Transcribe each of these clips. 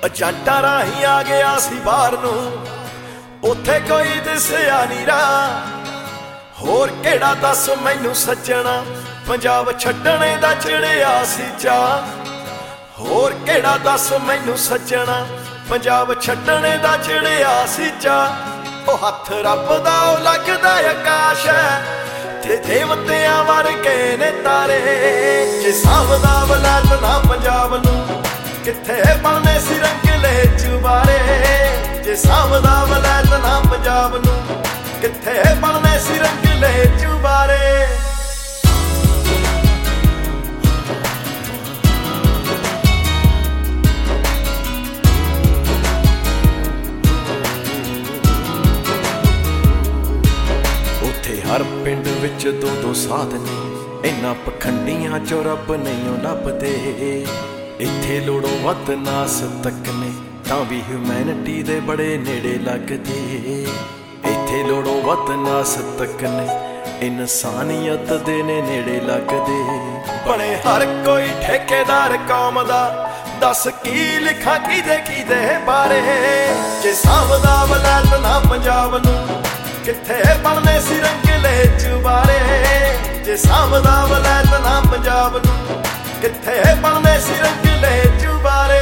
ਏਜੰਟਾਂ ਰਾਹੀਂ ਆ ਗਿਆ ਸੀ ਬਾਹਰ ਨੂੰ, ਉੱਥੇ ਕੋਈ ਦਿਸਿਆ ਨੀ ਰਾਹ। ਹੋਰ ਕਿਹੜਾ ਦੱਸ ਮੈਨੂੰ ਸੱਜਣਾ, ਪੰਜਾਬ ਛੱਡਣੇ ਦਾ ਚੜਿਆ ਸੀ ਚਾਅ। ਹੋਰ ਕਿਹੜਾ ਦੱਸ ਮੈਨੂੰ ਸੱਜਣਾ, ਪੰਜਾਬ ਛੱਡਣੇ ਦਾ ਚੜਿਆ ਸੀ ਚਾਅ। ਉਹ ਹੱਥ ਰੱਬ ਦਾ ਉਹ ਲੱਗਦਾ ਆਕਾਸ਼ ਹੈ, ਤੇ ਦੇਵਤਿਆਂ ਵਰਗੇ ਨੇ ਤਾਰੇ। ਜੇ ਸਾਂਭਦਾ ਵਲੈਤ ਨਾ ਪੰਜਾਬ ਨੂੰ, ਕਿੱਥੇ ਬਣਨੇ ਸੀ ਰੰਗਲੇ ਚੁਬਾਰੇ। ਜੇ ਸਾਂਭਦਾ ਵਲੈਤ ਨਾ ਪੰਜਾਬ ਨੂੰ, ਕਿੱਥੇ ਬਣਨੇ ਸੀ ਰੰਗਲੇ ਚੁਬਾਰੇ। ਹਰ ਪਿੰਡ ਵਿੱਚ ਦੋ ਸਾਧ ਨੇ, ਇਹਨਾਂ ਪਖੰਡੀਆਂ ਚੋਂ ਰੱਬ ਨਹੀਂ ਉਹ ਲੱਭਦੇ। ਇੱਥੇ ਲੋੜੋਂ ਵੱਧ ਨਾਸ ਤੱਕ ਨੇ, ਤਾਂ ਵੀ ਹਿਊਮੈਨਿਟੀ ਦੇ ਬੜੇ ਨੇੜੇ ਲੱਗਦੇ। ਇੱਥੇ ਲੋੜੋਂ ਵੱਧ ਨਾਸ ਤੱਕ ਨੇ, ਇਨਸਾਨੀਅਤ ਦੇ ਨੇ ਨੇੜੇ ਲੱਗਦੇ। ਬਣੇ ਹਰ ਕੋਈ ਠੇਕੇਦਾਰ ਕੌਮ ਦਾ, ਦੱਸ ਕੀ ਲਿਖਾਂ ਕਿਹਦੇ ਬਾਰੇ। ਜੇ ਸਾਂਭਦਾ ਵਲੈਤ ਨਾ ਪੰਜਾਬ ਨੂੰ, ਕਿੱਥੇ ਬਣਨੇ ਸੀ ਰੰਗਲੇ ਚੁਬਾਰੇ। ਜੇ ਸਾਂਭਦਾ ਵਲੈਤ ਨਾ ਪੰਜਾਬ ਨੂੰ, ਕਿੱਥੇ ਬਣਨੇ ਸੀ ਰੰਗਲੇ ਚੁਬਾਰੇ।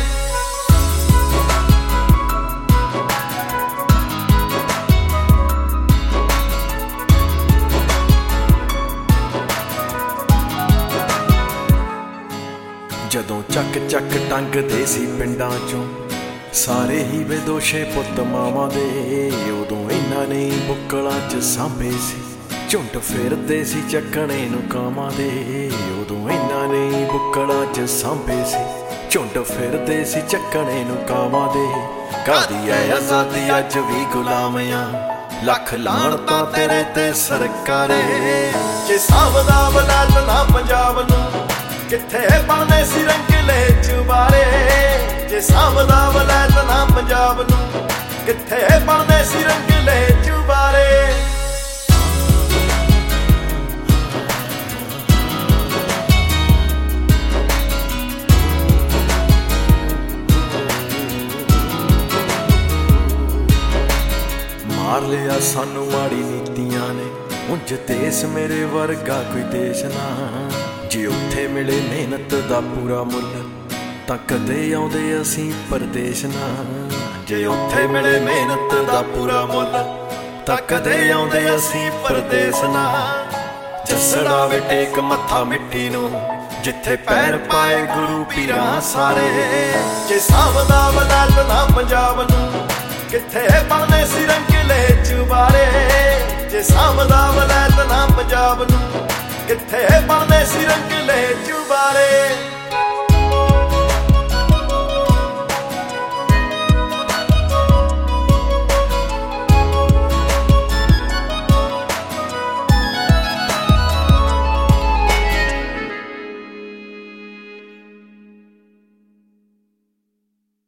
ਜਦੋਂ ਚੱਕ ਟੰਗਦੇ ਸੀ ਪਿੰਡਾਂ ਚੋਂ, ਸਾਰੇ ਹੀ ਬੇਦੋਸ਼ੇ ਪੁੱਤ ਮਾਵਾਂ ਦੇ। ਉਦੋਂ ਇਹਨਾਂ ਨੇ ਬੁੱਕਲਾਂ 'ਚ ਸਾਂਭੇ ਸੀ, ਝੁੰਡ ਫਿਰਦੇ ਸੀ ਚੱਕਣੇ ਨੂੰ ਕਾਮਾਂ ਦੇ। ਉਦੋਂ ਇਹਨਾਂ ਨੇ ਬੁੱਕਲਾਂ 'ਚ ਸਾਂਭੇ ਸੀ, ਝੁੰਡ ਫਿਰਦੇ ਸੀ ਚੱਕਣੇ ਨੂੰ ਕਾਮਾਂ ਦੇ। ਕਾਹਦੀ ਐ ਆਜ਼ਾਦੀ ਅੱਜ ਵੀ ਗੁਲਾਮੀਆਂ, ਲੱਖ ਲਾਹਣਤਾਂ ਤੇਰੇ ਤੇ ਸਰਕਾਰੇ। ਜੇ ਸਾਂਭਦਾ ਵਲੈਤ ਨਾ ਪੰਜਾਬ ਨੂੰ, ਕਿੱਥੇ ਬਣਨੇ ਸੀ ਰੰਗਲੇ ਚੁਬਾਰੇ। ਜੇ ਸਾਂਭਦਾ ਵਲੈਤ ਨਾ ਪੰਜਾਬ ਨੂੰ, ਕਿੱਥੇ ਬਣਨੇ ਸੀ ਰੰਗਲੇ ਚੁਬਾਰੇ। ਮਾਰ ਲਿਆ ਸਾਨੂੰ ਮਾੜੀ ਨੀਤੀਆਂ ਨੇ, ਉਂਝ ਦੇਸ਼ ਮੇਰੇ ਵਰਗਾ ਕੋਈ ਦੇਸ਼ ਨਾ। ਜੇ ਉੱਥੇ ਮਿਲੇ ਮਿਹਨਤ ਦਾ ਪੂਰਾ ਮੁੱਲ, ਤਾਂ ਕਦੇ ਆਉਂਦੇ ਅਸੀਂ ਪਰਦੇਸ ਨਾ। ਜੇ ਉੱਥੇ ਮਿਲੇ ਮਿਹਨਤ ਦਾ ਪੂਰਾ ਮੁੱਲ, ਤਾਂ ਕਦੇ ਆਉਂਦੇ ਅਸੀਂ ਪਰਦੇਸ ਨਾ। ਜੱਸੜਾ ਵੇ ਟੇਕ ਮੱਥਾ ਮਿੱਟੀ ਨੂੰ, ਜਿੱਥੇ ਪੈਰ ਪਾਏ ਗੁਰੂ ਪੀਰਾਂ ਸਾਰੇ। ਜੇ ਸਾਂਭਦਾ ਵਲੈਤ ਨਾ ਪੰਜਾਬ ਨੂੰ, ਕਿੱਥੇ ਬਣਨੇ ਸੀ ਰੰਗਲੇ ਚੁਬਾਰੇ। ਜੇ ਸਾਂਭਦਾ ਵਲੈਤ ਨਾ ਪੰਜਾਬ ਨੂੰ, ਕਿੱਥੇ ਬਣਨੇ ਸੀ ਰੰਗਲੇ ਚੁਬਾਰੇ।